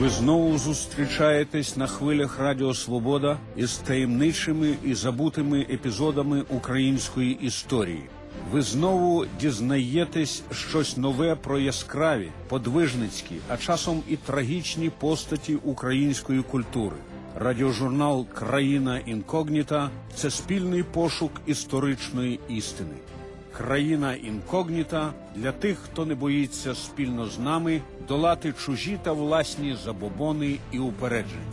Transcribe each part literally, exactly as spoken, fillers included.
Ви знову зустрічаєтесь на хвилях Радіо Свобода із таємничими і забутими епізодами української історії. Ви знову дізнаєтесь щось нове про яскраві, подвижницькі, а часом і трагічні постаті української культури. Радіожурнал «Країна інкогніта» – це спільний пошук історичної істини. «Країна інкогніта» для тих, хто не боїться спільно з нами долати чужі та власні забобони і упередження.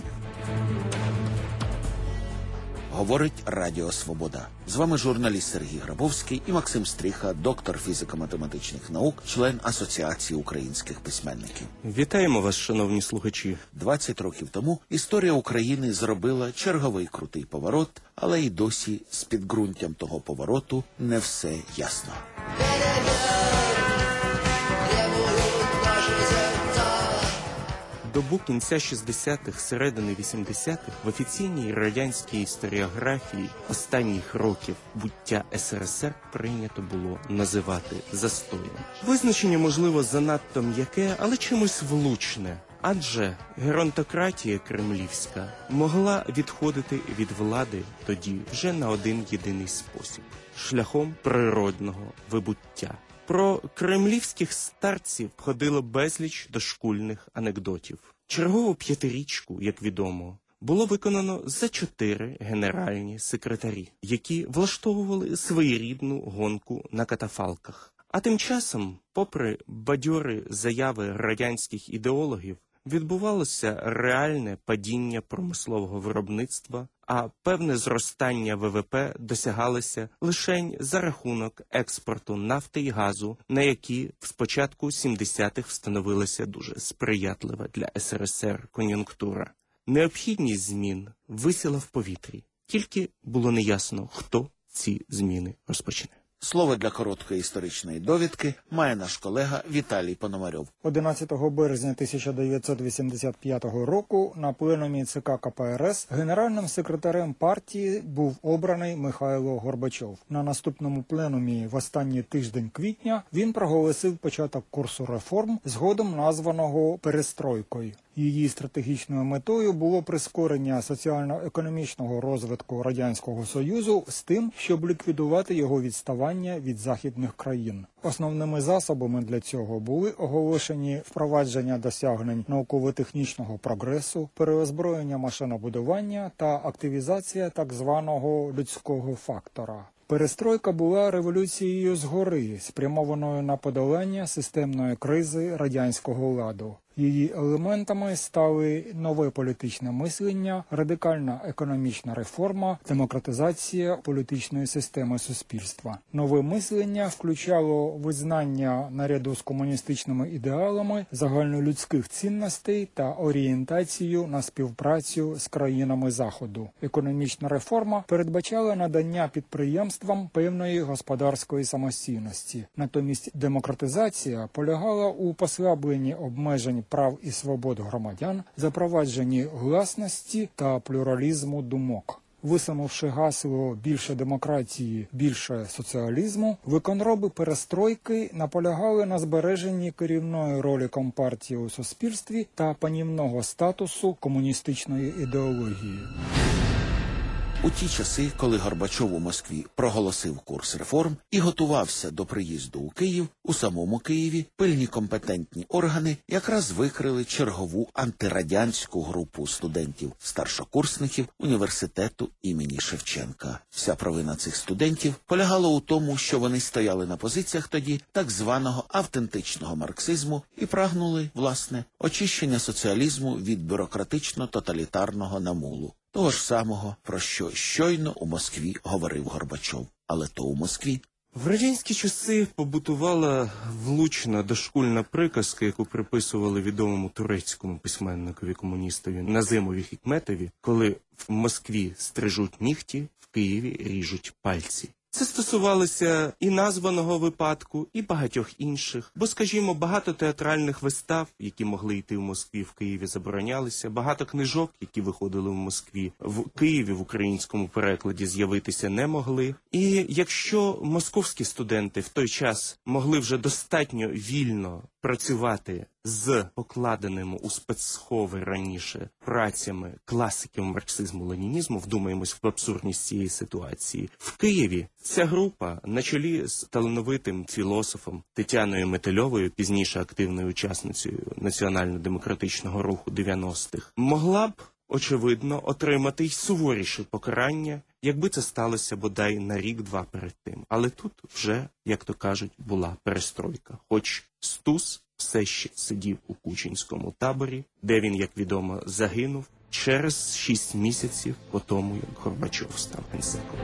Говорить Радіо Свобода. З вами журналіст Сергій Грабовський і Максим Стріха, доктор фізико-математичних наук, член Асоціації українських письменників. Вітаємо вас, шановні слухачі. двадцять років тому історія України зробила черговий крутий поворот, але й досі з підґрунтям того повороту не все ясно. Добу кінця шістдесятих, середини вісімдесятих в офіційній радянській історіографії останніх років буття ес ер ес ер прийнято було називати застоєм. Визначення, можливо, занадто м'яке, але чимось влучне. Адже геронтократія кремлівська могла відходити від влади тоді вже на один єдиний спосіб – шляхом природного вибуття. Про кремлівських старців ходило безліч дошкульних анекдотів. Чергову п'ятирічку, як відомо, було виконано за чотири генеральні секретарі, які влаштовували своєрідну гонку на катафалках. А тим часом, попри бадьори заяви радянських ідеологів, відбувалося реальне падіння промислового виробництва, а певне зростання ве ве пе досягалося лише за рахунок експорту нафти і газу, на які з початку сімдесятих встановилася дуже сприятлива для ес ер ес ер кон'юнктура. Необхідність змін висіла в повітрі, тільки було неясно, хто ці зміни розпочне. Слово для короткої історичної довідки має наш колега Віталій Пономарьов. одинадцятого березня тисяча дев'ятсот вісімдесят п'ятого року на пленумі це ка ка пе ер ес генеральним секретарем партії був обраний Михайло Горбачов. На наступному пленумі в останній тиждень квітня він проголосив початок курсу реформ, згодом названого «перестройкою». Її стратегічною метою було прискорення соціально-економічного розвитку Радянського Союзу з тим, щоб ліквідувати його відставання від західних країн. Основними засобами для цього були оголошені впровадження досягнень науково-технічного прогресу, переозброєння машинобудування та активізація так званого людського фактора. Перестройка була революцією згори, спрямованою на подолання системної кризи радянського ладу. Її елементами стали нове політичне мислення, радикальна економічна реформа, демократизація політичної системи суспільства. Нове мислення включало визнання наряду з комуністичними ідеалами загальнолюдських цінностей та орієнтацію на співпрацю з країнами Заходу. Економічна реформа передбачала надання підприємствам певної господарської самостійності. Натомість демократизація полягала у послабленні обмежень прав і свобод громадян, запровадженні гласності та плюралізму думок. Висунувши гасло «більше демократії, більше соціалізму», виконроби перестройки наполягали на збереженні керівної ролі компартії у суспільстві та панівного статусу комуністичної ідеології. У ті часи, коли Горбачов у Москві проголосив курс реформ і готувався до приїзду у Київ, у самому Києві пильні компетентні органи якраз викрили чергову антирадянську групу студентів-старшокурсників університету імені Шевченка. Вся провина цих студентів полягала у тому, що вони стояли на позиціях тоді так званого автентичного марксизму і прагнули, власне, очищення соціалізму від бюрократично-тоталітарного намулу. Того ж самого, про що щойно у Москві говорив Горбачов. Але то у Москві. В радянські часи побутувала влучна дошкульна приказка, яку приписували відомому турецькому письменникові-комуністові Назимові Хікметові, коли в Москві стрижуть нігті, в Києві ріжуть пальці. Це стосувалося і названого випадку, і багатьох інших. Бо, скажімо, багато театральних вистав, які могли йти в Москві, в Києві заборонялися. Багато книжок, які виходили в Москві, в Києві в українському перекладі з'явитися не могли. І якщо московські студенти в той час могли вже достатньо вільно працювати з покладеними у спецсхови раніше працями класиків марксизму-ленінізму, вдумаємось в абсурдність цієї ситуації, в Києві ця група на чолі з талановитим філософом Тетяною Метельовою, пізніше активною учасницею національно-демократичного руху дев'яностих, могла б, очевидно, отримати й суворіше покарання, якби це сталося бодай на рік-два перед тим. Але тут вже, як то кажуть, була перестройка. Хоч Стус все ще сидів у Кучинському таборі, де він, як відомо, загинув через шість місяців по тому, як Горбачов став генсеком.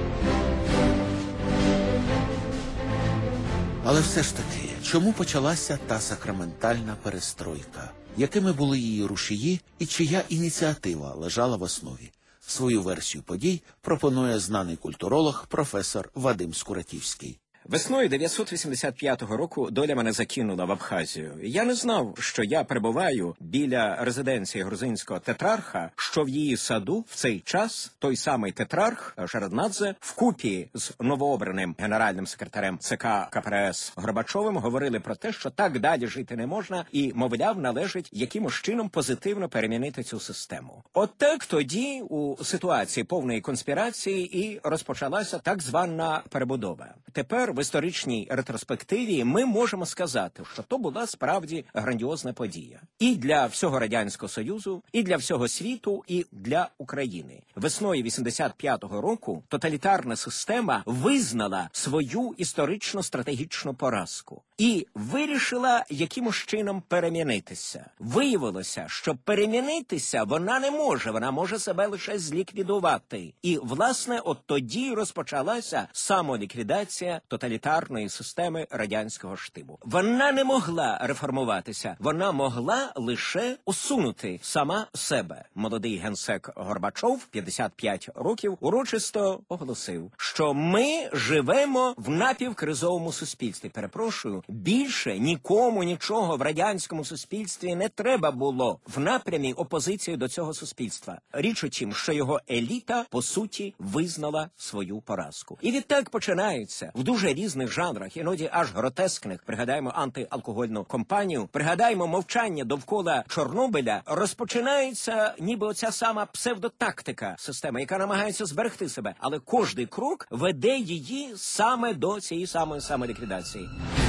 Але все ж таки, чому почалася та сакраментальна перестройка? Якими були її рушії і чия ініціатива лежала в основі? Свою версію подій пропонує знаний культуролог професор Вадим Скуратівський. Весною дев'ятсот вісімдесят п'ятого року доля мене закинула в Абхазію. Я не знав, що я перебуваю біля резиденції грузинського тетрарха, що в її саду в цей час той самий тетрарх Шеварднадзе вкупі з новообраним генеральним секретарем ЦК КПРС Горбачовим говорили про те, що так далі жити не можна і, мовляв, належить якимось чином позитивно перемінити цю систему. От так тоді у ситуації повної конспірації і розпочалася так звана перебудова. Тепер в історичній ретроспективі ми можемо сказати, що то була справді грандіозна подія. І для всього Радянського Союзу, і для всього світу, і для України. Весною вісімдесят п'ятого року тоталітарна система визнала свою історично-стратегічну поразку. І вирішила якимось чином перемінитися. Виявилося, що перемінитися вона не може, вона може себе лише зліквідувати. І, власне, от тоді розпочалася самоліквідація тоталітарної системи радянського штибу. Вона не могла реформуватися, вона могла лише усунути сама себе. Молодий генсек Горбачов, п'ятдесят п'ять років, урочисто оголосив, що ми живемо в напівкризовому суспільстві. Перепрошую, більше нікому нічого в радянському суспільстві не треба було в напрямі опозиції до цього суспільства. Річ у тім, що його еліта, по суті, визнала свою поразку. І відтак починаються в дуже різних жанрах, іноді аж гротескних, пригадаємо антиалкогольну кампанію, пригадаємо мовчання довкола Чорнобиля, розпочинається ніби оця сама псевдотактика системи, яка намагається зберегти себе, але кожний крок веде її саме до цієї самої самоліквідації.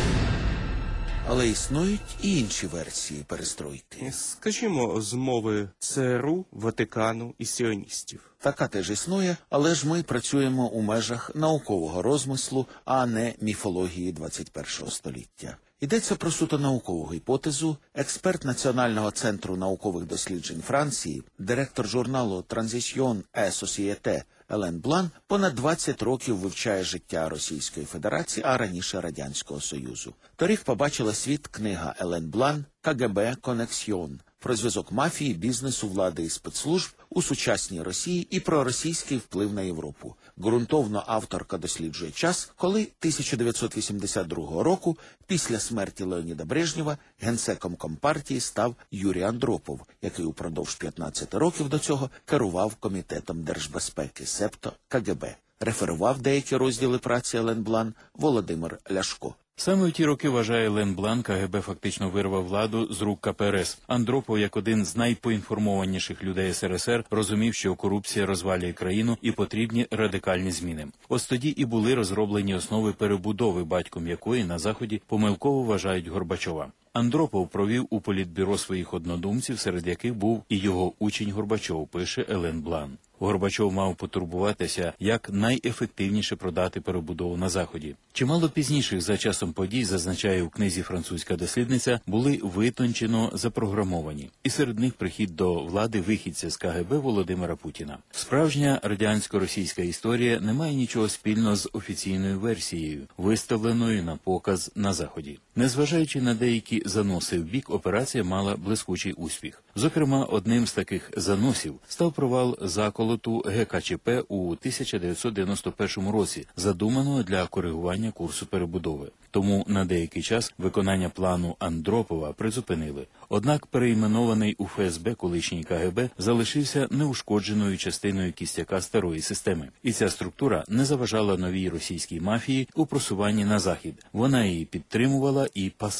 Але існують і інші версії перестройки. Скажімо, змови ЦРУ, Ватикану і сіоністів. Така теж існує, але ж ми працюємо у межах наукового розмислу, а не міфології двадцять першого століття. Йдеться про суто наукову гіпотезу. Експерт Національного центру наукових досліджень Франції, директор журналу «Транзисьйон е Сосієте» Елен Блан понад двадцять років вивчає життя Російської Федерації, а раніше Радянського Союзу. Торік побачила світ книга Елен Блан «КГБ Конексьйон» про зв'язок мафії, бізнесу, влади і спецслужб у сучасній Росії і про російський вплив на Європу. Ґрунтовно авторка досліджує час, коли тисяча дев'ятсот вісімдесят другого року, після смерті Леоніда Брежнєва, генсеком Компартії став Юрій Андропов, який упродовж п'ятнадцяти років до цього керував Комітетом держбезпеки, себто КГБ. Реферував деякі розділи праці Елен Блан Володимир Ляшко. Саме у ті роки, вважає Елен Блан, КГБ фактично вирвав владу з рук КПРС. Андропов, як один з найпоінформованіших людей СРСР, розумів, що корупція розвалює країну і потрібні радикальні зміни. Ось тоді і були розроблені основи перебудови, батьком якої на Заході помилково вважають Горбачова. Андропов провів у політбюро своїх однодумців, серед яких був і його учень Горбачов, пише Елен Блан. Горбачов мав потурбуватися, як найефективніше продати перебудову на Заході. Чимало пізніших за часом подій, зазначає у книзі французька дослідниця, були витончено запрограмовані. І серед них прихід до влади вихідця з КГБ Володимира Путіна. Справжня радянсько-російська історія не має нічого спільного з офіційною версією, виставленою на показ на Заході. Незважаючи на деякі заноси в бік, операція мала блискучий успіх. Зокрема, одним з таких заносів став провал заколоту ГКЧП у тисяча дев'ятсот дев'яносто першому році, задуманого для коригування курсу перебудови. Тому на деякий час виконання плану Андропова призупинили. Однак перейменований у ФСБ колишній КГБ залишився неушкодженою частиною кістяка старої системи. І ця структура не заважала новій російській мафії у просуванні на Захід. Вона її підтримувала і пасла.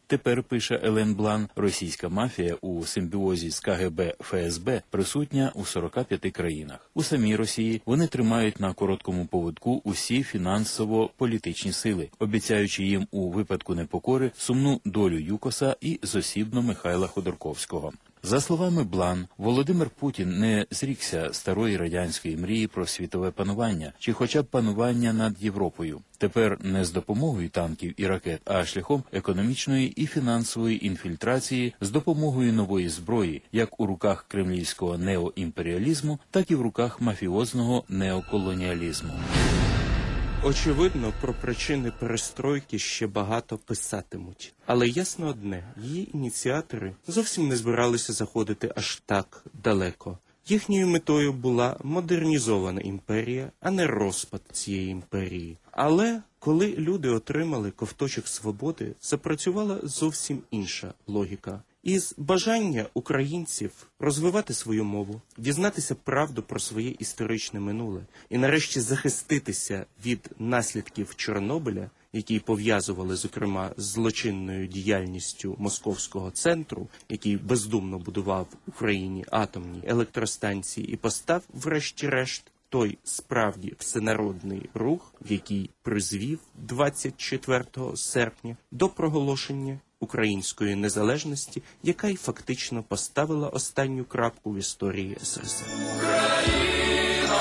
Тепер, пише Елен Блан, російська мафія у симбіозі з ка ге бе еф ес бе присутня у сорока п'яти країнах. У самій Росії вони тримають на короткому поводку усі фінансово-політичні сили, обіцяючи їм у випадку непокори сумну долю ЮКОСа і зосібно Михайла Ходорковського. За словами Блан, Володимир Путін не зрікся старої радянської мрії про світове панування, чи хоча б панування над Європою. Тепер не з допомогою танків і ракет, а шляхом економічної і фінансової інфільтрації з допомогою нової зброї, як у руках кремлівського неоімперіалізму, так і в руках мафіозного неоколоніалізму. Очевидно, про причини перестройки ще багато писатимуть. Але ясно одне, її ініціатори зовсім не збиралися заходити аж так далеко. Їхньою метою була модернізована імперія, а не розпад цієї імперії. Але коли люди отримали ковточок свободи, запрацювала зовсім інша логіка. Із бажання українців розвивати свою мову, дізнатися правду про своє історичне минуле і нарешті захиститися від наслідків Чорнобиля, які пов'язували, зокрема, з злочинною діяльністю Московського центру, який бездумно будував в Україні атомні електростанції і постав, врешті-решт, той справді всенародний рух, який призвів двадцять четвертого серпня до проголошення української незалежності, яка й фактично поставила останню крапку в історії ес ер ес ер. Україно!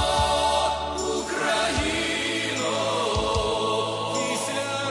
Україно! Після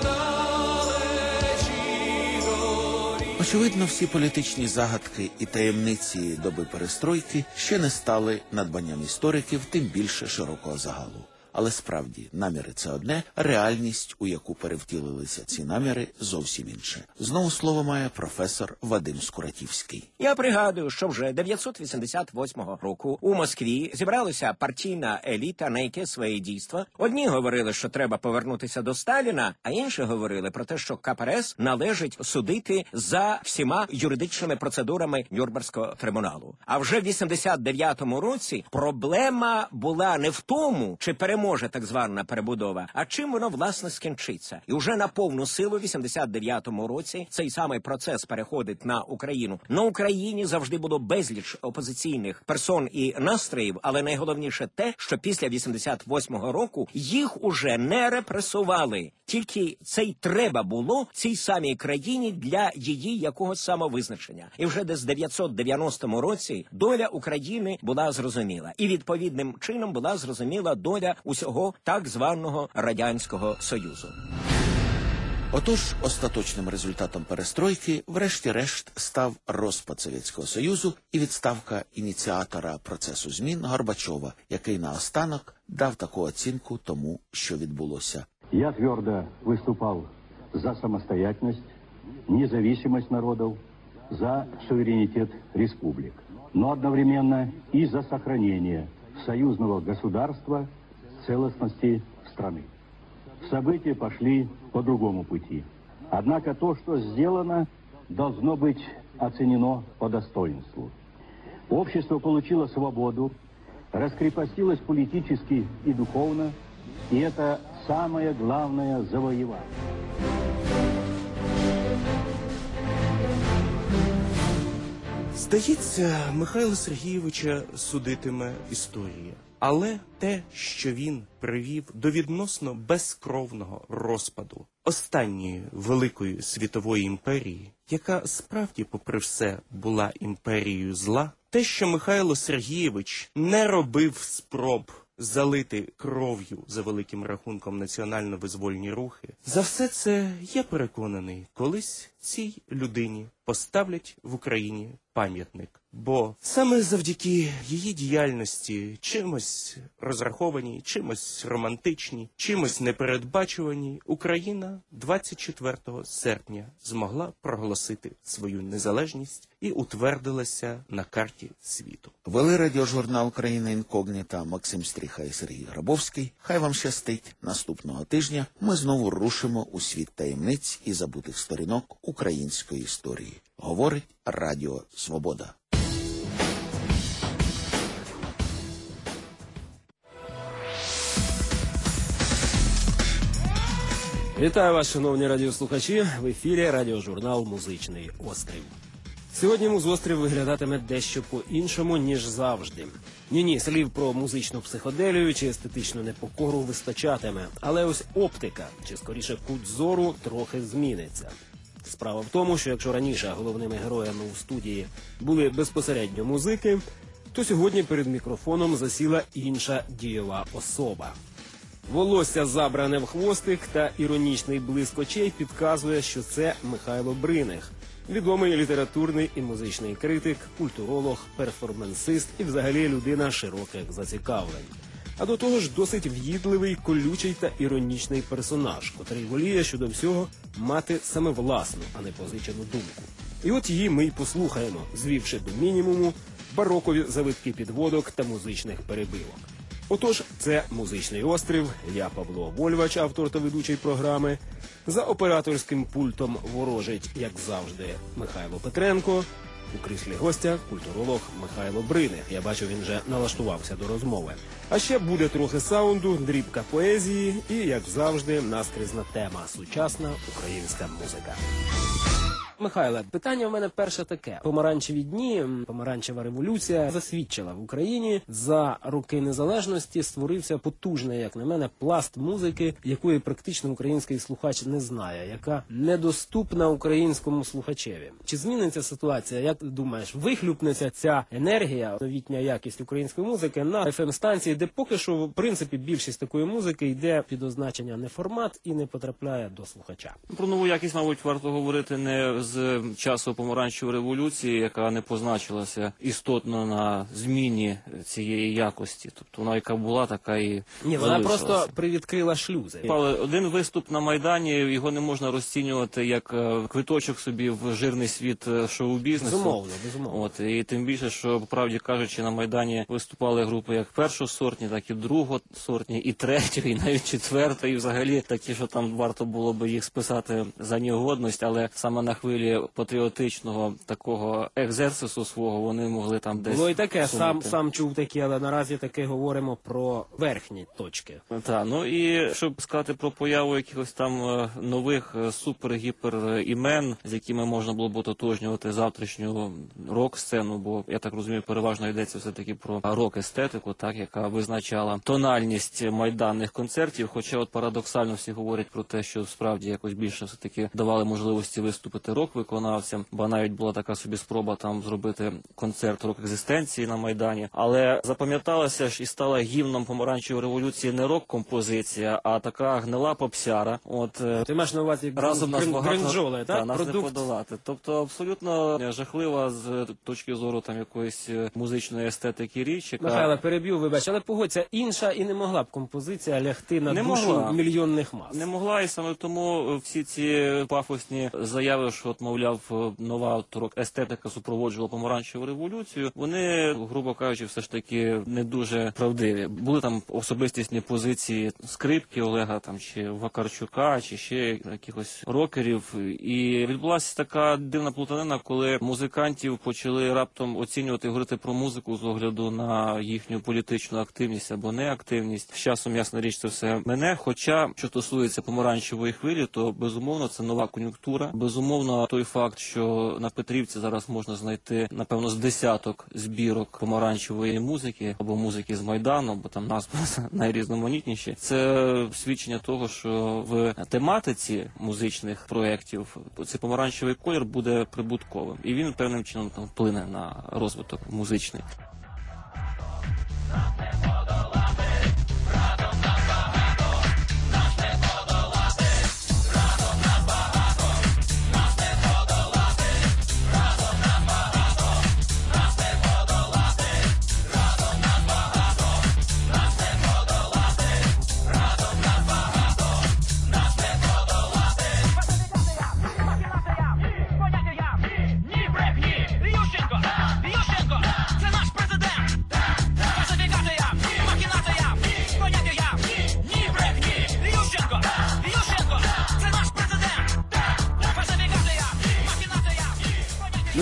далечі горі. Очевидно, всі політичні загадки і таємниці доби перестройки ще не стали надбанням істориків, тим більше широкого загалу. Але справді, наміри – це одне, реальність, у яку перевтілилися ці наміри, зовсім інше. Знову слово має професор Вадим Скуратівський. Я пригадую, що вже дев'ятсот вісімдесят восьмого року у Москві зібралася партійна еліта на яке своє дійство. Одні говорили, що треба повернутися до Сталіна, а інші говорили про те, що ка пе ер ес належить судити за всіма юридичними процедурами Нюрнберзького трибуналу. А вже в вісімдесят дев'ятому році проблема була не в тому, чи переможе може так звана перебудова, а чим воно, власне, скінчиться. І вже на повну силу в вісімдесят дев'ятому році цей самий процес переходить на Україну. На Україні завжди було безліч опозиційних персон і настроїв, але найголовніше те, що після вісімдесят восьмого року їх уже не репресували. Тільки це й треба було цій самій країні для її якогось самовизначення. І вже десь в дев'ятсот дев'яностому році доля України була зрозуміла. І відповідним чином була зрозуміла доля усього так званого Радянського Союзу. Отож, остаточним результатом перестройки, врешті-решт, став розпад Совєтського Союзу і відставка ініціатора процесу змін Горбачова, який наостанок дав таку оцінку тому, що відбулося. Я твердо выступал за самостоятельность, независимость народов, за суверенитет республик, но одновременно и за сохранение союзного государства, целостности страны. События пошли по другому пути. Однако то, что сделано, должно быть оценено по достоинству. Общество получило свободу, раскрепостилось политически и духовно, и это самое главное завоевание. Здається, Михайла Сергійовича судитиме історія. Але те, що він привів до відносно безкровного розпаду останньої великої світової імперії, яка справді, попри все, була імперією зла, те, що Михайло Сергійович не робив спроб залити кров'ю за великим рахунком національно-визвольні рухи, за все це, я переконаний, колись цій людині поставлять в Україні пам'ятник. Бо саме завдяки її діяльності чимось розрахованій, чимось романтичній, чимось непередбачуваній, Україна двадцять четвертого серпня змогла проголосити свою незалежність і утвердилася на карті світу. Вели радіожурнал «Україна інкогніта» Максим Стріха і Сергій Грабовський. Хай вам щастить. Наступного тижня ми знову рушимо у світ таємниць і забутих сторінок української історії. Говорить Радіо Свобода. Вітаю вас, шановні радіослухачі. В ефірі радіожурнал «Музичний острів». Сьогодні «Музострів» виглядатиме дещо по-іншому, ніж завжди. Ні-ні, слів про музичну психоделію чи естетичну непокору вистачатиме. Але ось оптика, чи скоріше кут зору, трохи зміниться. Справа в тому, що якщо раніше головними героями у студії були безпосередньо музики, то сьогодні перед мікрофоном засіла інша дієва особа. Волосся забране в хвостик та іронічний блиск очей підказує, що це Михайло Бриних. Відомий літературний і музичний критик, культуролог, перформансист і взагалі людина широких зацікавлень. А до того ж досить в'їдливий, колючий та іронічний персонаж, котрий воліє щодо всього мати саме власну, а не позичену думку. І от її ми й послухаємо, звівши до мінімуму барокові завитки підводок та музичних перебивок. Отож, це «Музичний острів», я Павло Вольвач, автор та ведучий програми. За операторським пультом ворожить, як завжди, Михайло Петренко. У кріслі гостя культуролог Михайло Бриних. Я бачу, він вже налаштувався до розмови. А ще буде трохи саунду, дрібка поезії і, як завжди, наскрізна тема – сучасна українська музика. Михайле, питання в мене перше таке. Помаранчеві дні, помаранчева революція засвідчила в Україні. За роки незалежності створився потужний, як на мене, пласт музики, якої практично український слухач не знає, яка недоступна українському слухачеві. Чи зміниться ситуація? Як ти думаєш, вихлюпнеться ця енергія, новітня якість української музики на еф ем-станції, де поки що, в принципі, більшість такої музики йде під означення не формат і не потрапляє до слухача? Про нову якість, мабуть, варто говорити не з часу помаранчевої революції, яка не позначилася істотно на зміні цієї якості. Тобто вона яка була, така і Ні, вона просто привідкрила шлюзи. Але один виступ на Майдані, його не можна розцінювати як квиточок собі в жирний світ шоу-бізнесу. Безумовно, безумовно. От, і тим більше, що, правді кажучи, на Майдані виступали групи як першосортні, так і другосортні, і третьої, і навіть четвертої, і взагалі такі, що там варто було би їх списати за негодність, але саме на хвилі патріотичного такого екзерсису свого вони могли там десь... Було і таке, сам, сам чув такі, але наразі таки говоримо про верхні точки. Так, ну і щоб сказати про появу якихось там нових супер-гіпер імен, з якими можна було б ототожнювати завтрашню рок-сцену, бо, я так розумію, переважно йдеться все-таки про рок-естетику, так, яка визначала тональність майданних концертів, хоча от парадоксально всі говорять про те, що справді якось більше все-таки давали можливості виступити рок-виконавцям, бо навіть була така собі спроба там зробити концерт рок-екзистенції на Майдані, але запам'яталася ж і стала гімном помаранчевої революції не рок-композиція, а така гнила попсяра. От, ти маєш на увазі разом нас багато, гринджоли, так? Та, нас Продукт... не подолати. Тобто абсолютно жахлива з точки зору там якоїсь музичної естетики річ, яка... Михайло, переб'ю, вибач, але погодься, інша і не могла б композиція лягти на не душу могла. мільйонних мас. Не могла, і саме тому всі ці пафосні заяви, що, от, мовляв, нова рок-естетика супроводжувала помаранчеву революцію, вони, грубо кажучи, все ж таки не дуже правдиві. Були там особистісні позиції Скрипки Олега, там, чи Вакарчука, чи ще якихось рокерів. І відбулася така дивна плутанина, коли музикантів почали раптом оцінювати, говорити про музику з огляду на їхню політичну активність або неактивність. З часом, ясна річ, це все мене. Хоча, що стосується помаранчевої хвилі, то, безумовно, це нова кон'юнктура. Безумовно, той факт, що на Петрівці зараз можна знайти, напевно, з десяток збірок помаранчевої музики або музики з Майдану, бо там назви найрізноманітніші. Це свідчення того, що в тематиці музичних проєктів цей помаранчевий колір буде прибутковим. І він певним чином там вплине на розвиток музичний. Ющенко, Ющенко, це наш президент.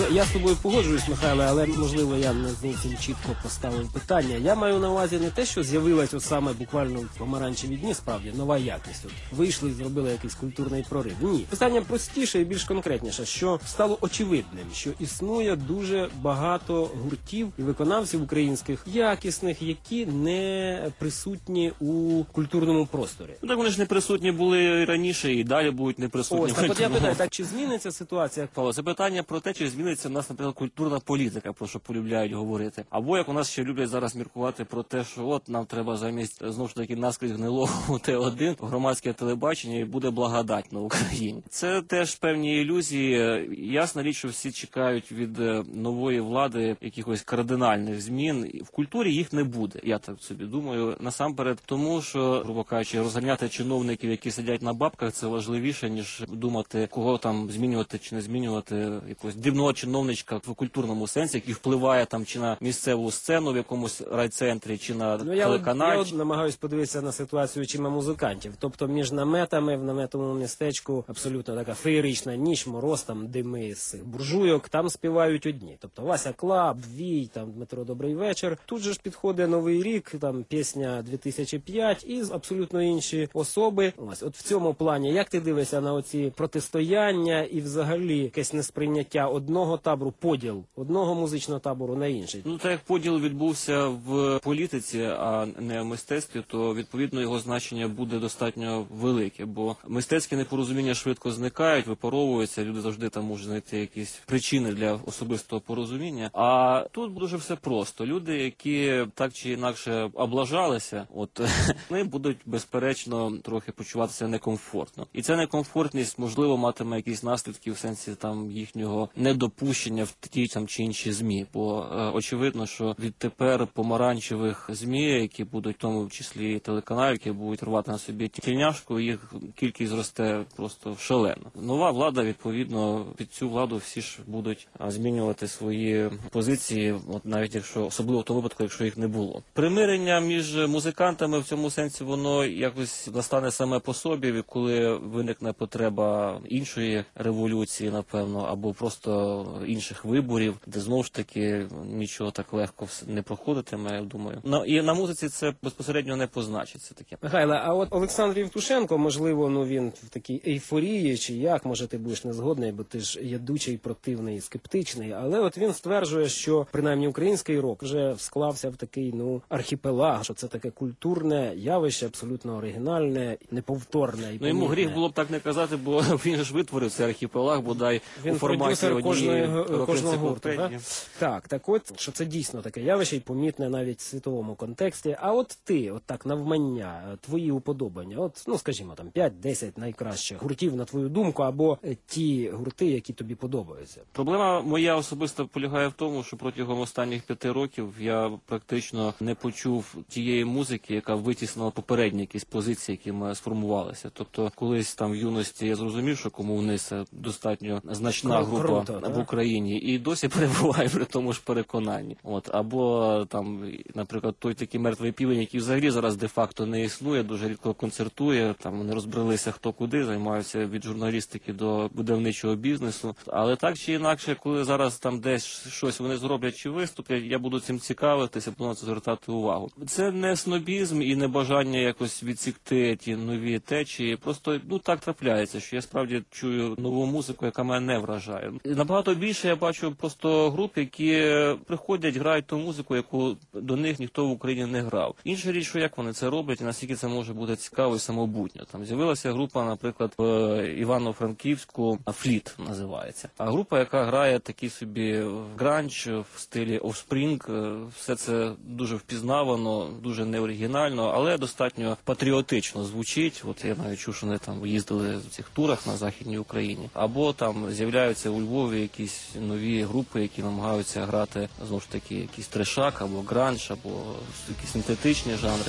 Я з тобою погоджуюсь, Михайле, але, можливо, я не зовсім чітко поставив питання. Я маю на увазі не те, що з'явилась от саме буквально в помаранчеві дні, справді, нова якість. От вийшли і зробили якийсь культурний прорив. Ні. Питання простіше і більш конкретніше, що стало очевидним, що існує дуже багато гуртів і виконавців українських якісних, які не присутні у культурному просторі. Ну, так вони ж не присутні були і раніше, і далі будуть не присутні. Ось, так от я питаю, так чи зміниться ситуація? Павло, це питання про те, чи зміниться в нас, наприклад, культурна політика, про що полюбляють говорити. Або, як у нас ще люблять зараз міркувати про те, що от нам треба замість, знову ж таки, наскрізь гнилого Т один, громадське телебачення, і буде благодать на Україні. Це теж певні ілюзії. Ясна річ, що всі чекають від нової влади якихось кардинальних змін. В культурі їх не буде, я так собі думаю. Насамперед тому, що, грубо кажучи, розганяти чиновників, які сидять на бабках, це важливіше, ніж думати, кого там змінювати чи не змінювати, якогось дрібного чиновничка в культурному сенсі, який впливає там чи на місцеву сцену в якомусь райцентрі, чи на ну, я телеканалі. Я намагаюсь подивитися на ситуацію очима музикантів. Тобто між наметами в наметовому містечку абсолютно така феєрична ніч, мороз, там дими з цих буржуйок, там співають одні. Тобто Вася Клаб, Вій, там Дмитро Добрий вечір. Тут же ж підходить Новий рік, там пісня дві тисячі п'ять і абсолютно інші особи. Ось, от в цьому плані, як ти дивишся на оці протистояння і взагалі якесь несприйняття одного табору, поділ одного музичного табору на інший? Ну, так як поділ відбувся в політиці, а не в мистецтві, то, відповідно, його значення буде достатньо велике, бо мистецькі непорозуміння швидко зникають, випаровуються, люди завжди там можуть знайти якісь причини для особистого порозуміння. А тут дуже все просто. Люди, які так чи інакше облажалися, от, вони будуть, безперечно, трохи почуватися некомфортно. І ця некомфортність, можливо, матиме якісь наслідки в сенсі там їхнього недопущення в ті там чи інші ЗМІ. Бо е, очевидно, що відтепер помаранчевих ЗМІ, які будуть в тому числі телеканалів, які будуть рвати на собі тільняшку, їх кількість зросте просто шалено. Нова влада, відповідно, під цю владу всі ж будуть а, змінювати свої позиції, от навіть якщо, особливо в тому випадку, якщо їх не було. Примирення між музикантами в цьому сенсі воно якось настане саме по собі, коли виникне потреба іншої революції, напевно, або просто інших виборів, де знову ж таки нічого так легко не проходитиме, я думаю. Ну, і на музиці це безпосередньо не позначиться таке. Михайле, а от Олександр Євтушенко, можливо, ну він в такій ейфорії, чи як, може ти будеш не згодний, бо ти ж ядучий, противний, скептичний, але от він стверджує, що принаймні український рок вже склався в такий, ну, архіпелаг, що це таке культурне явище, абсолютно оригінальне, неповторне. І ну, йому гріх було б так не казати, бо він ж витворив цей архіпелаг, бодай він у форматі однієї кожного гурту. Так? так, так от, що це дійсно таке явище і помітне навіть в світовому контексті. А от ти, от так, навмання, твої уподобання, от, ну, скажімо, там, п'ять-десять найкращих гуртів, на твою думку, або ті гурти, які тобі подобаються. Проблема моя особисто полягає в тому, що протягом останніх п'яти років я практично не почув тієї музики, яка витіснила попередні якісь позиції, які ми сформувалися. Тобто, колись там в юності я зрозумів, що комуністи достатньо значна Кру- група круто, в Україні, і досі перебуває при тому ж переконанні. От, або там, наприклад, той такий мертвий півень, який взагалі зараз де-факто не існує, дуже рідко концертує, там вони розбралися хто куди, займаються від журналістики до будівничого бізнесу. Але так чи інакше, коли зараз там десь щось вони зроблять чи виступлять, я буду цим цікавитися, буду на це звертати увагу. Це не снобізм і не бажання якось відсікти ті нові течії, просто, ну, так трапляється, що я справді чую нову музику, яка мене не вражає. І набагато більше я бачу просто груп, які приходять, грають ту музику, яку до них ніхто в Україні не грав. Інша річ, що як вони це роблять, і наскільки це може бути цікаво і самобутньо. Там з'явилася група, наприклад, в Івано-Франківську, «Фліт» називається. А група, яка грає такий собі гранж в стилі Offspring, все це дуже впізнавано, дуже неоригінально, але достатньо патріотично звучить. От я навіть чув, що вони там їздили в цих турах на Західній Україні. Або там з'являються у Львові якісь нові групи, які намагаються грати, знову ж таки, якийсь трешак, або гранж, або якісь синтетичні жанри.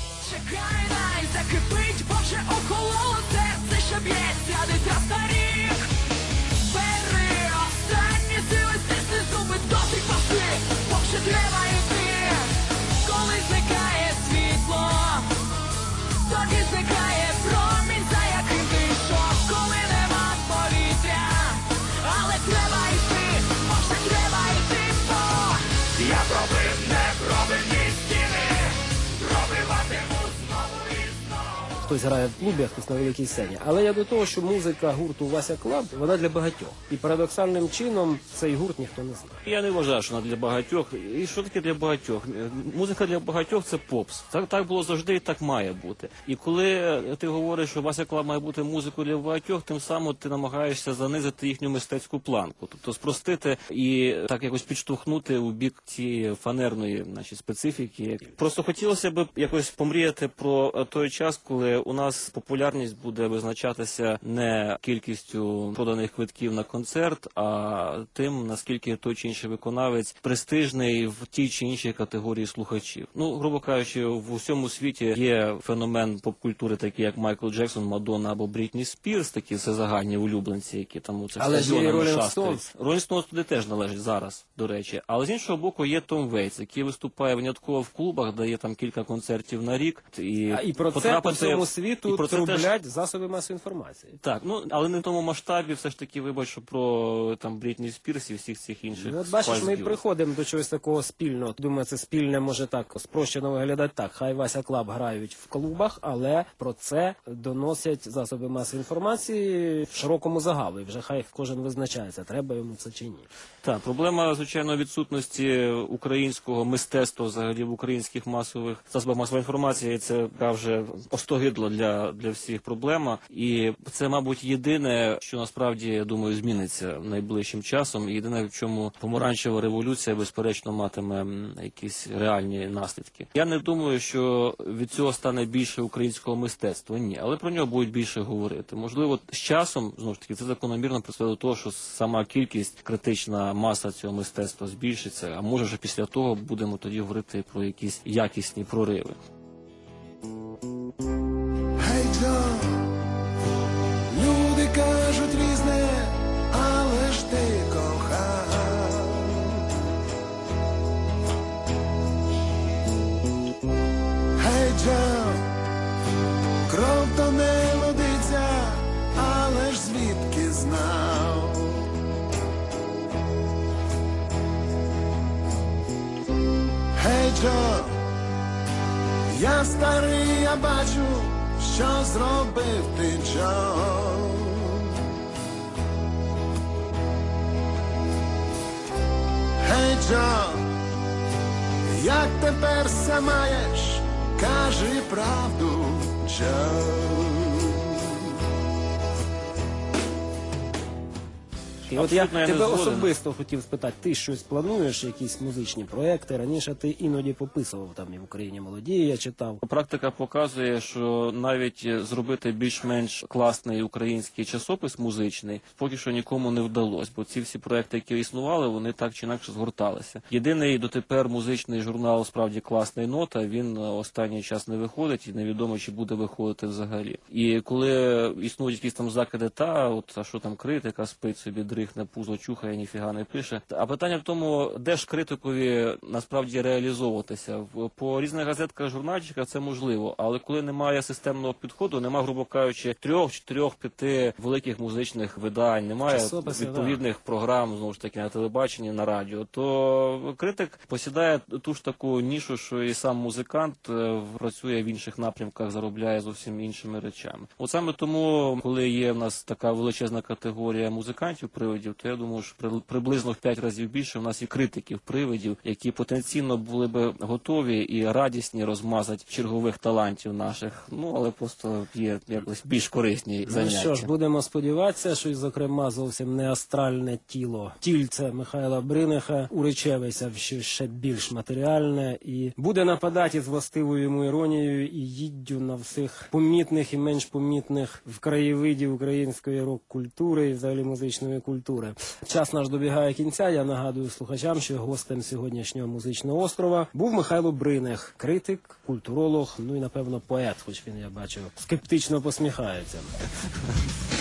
Чекай, най закипить, бо вже охололо серце, що б'ється десь раз на рік. Бери останні сили, стисни зуби, досить паси, бо вже треба йти. Коли зникає світло, тоді зникає промінь, за яким ти йшов. Коли нема повітря, але треба йти, бо хтось грає в клубі, а хтось на великій сцені. Але я до того, що музика гурту Вася Клаб, вона для багатьох. І парадоксальним чином цей гурт ніхто не знає. Я не вважаю, що вона для багатьох. І що таке для багатьох? Музика для багатьох – це попс. Так, так було завжди і так має бути. І коли ти говориш, що Вася Клаб має бути музикою для багатьох, тим самим ти намагаєшся занизити їхню мистецьку планку. Тобто спростити і так якось підштовхнути у бік цієї фанерної, значить, специфіки. Просто хотілося б якось помріяти про той час, коли у нас популярність буде визначатися не кількістю проданих квитків на концерт, а тим, наскільки той чи інший виконавець престижний в тій чи іншій категорії слухачів. Ну, грубо кажучи, в усьому світі є феномен поп-культури, такий як Майкл Джексон, Мадонна або Брітні Спірс, такі всезагальні улюбленці, які там у цих Але ж є і стадіонах Rolling шастають. Stones. Rolling Stones туди теж належить зараз, до речі. Але з іншого боку є Том Вейтс, який виступає винятково в клубах, дає там кілька концертів на рік. І, А і про це по потрапити- всьому світу і про це трублять теж- засоби масової інформації. Так, ну, але не в тому масштабі, все ж таки, вибач, що про там Брітні Спірс і всіх цих інших. Ну, от бачиш, ми спайс-гілз. приходимо до чогось такого спільного. Думаю, це спільне може так спрощено виглядати так. Хай Вася Клаб грають в клубах, але про це доносять засоби масової інформації в широкому загалу. І вже хай кожен визначається, треба йому це чи ні. Так, проблема, звичайно, відсутності українського мистецтва взагалі в українських масових засобах масової інформації. Це така вже остогидло для, для всіх проблема. І це, мабуть, єдине, що насправді, я думаю, зміниться найближчим часом. І єдине, в чому помаранчева революція, безперечно, матиме м, якісь реальні наслідки. Я не думаю, що від цього стане більше українського мистецтва. Ні, але про нього будуть більше говорити. Можливо, з часом, знову ж таки, це закономірно призведе до того, що сама кількість, критична маса цього мистецтва збільшиться, а може вже після того будемо тоді говорити про якісь якісні прориви. Гей, Джо, люди кажуть різне, але ж ти кохав. Гей, Джо, кров то не водиться, але ж звідки знав. Гей, Джо, я старий, я бачу, що зробив ти, Джо. Гей, Джо, як тепер все маєш, кажи правду, Джо. І от я Абсолютно я не тебе згоден. особисто хотів спитати, ти щось плануєш, якісь музичні проекти? Раніше ти іноді пописував там і в Україні молоді, я читав. Практика показує, що навіть зробити більш-менш класний український часопис музичний поки що нікому не вдалося, бо ці всі проекти, які існували, вони так чи інакше згорталися. Єдиний дотепер музичний журнал справді класний нота, він останній час не виходить і невідомо, чи буде виходити взагалі. І коли існують якісь там закиди, та от а що там критика спить собі, дрихне, пузо чухає, ніфіга не пише. А питання в тому, де ж критикові насправді реалізовуватися. В- По різних газетках, журнальчиках це можливо, але коли немає системного підходу, немає, грубо кажучи, трьох, чотирьох, п'яти великих музичних видань, немає Часописи, відповідних програм, знову ж таки, на телебаченні, на радіо, то критик посідає ту ж таку нішу, що і сам музикант е, працює в інших напрямках, заробляє зовсім іншими речами. От саме тому, коли є в нас така величезна категорія музикантів, привидів, то я думаю, що при- приблизно в п'ять разів більше у нас і критиків, привидів, які потенційно були би готові і радісні розмазати чергових талантів наших, ну, але просто є якось більш корисні Ну заняття. що ж, будемо сподіватися, що, і, зокрема, зовсім не астральне тіло, тільце Михайла Бриниха уречевися в щось ще більш матеріальне і буде нападати з властивою йому іронією і їддю на всіх помітних і менш помітних в краєвиді української рок-культури і взагалі музичної культури. Час наш добігає кінця. Я нагадую слухачам, що гостем сьогоднішнього музичного острова був Михайло Бриних, критик, культуролог, ну і, напевно, поет, хоч він, я бачу, скептично посміхається.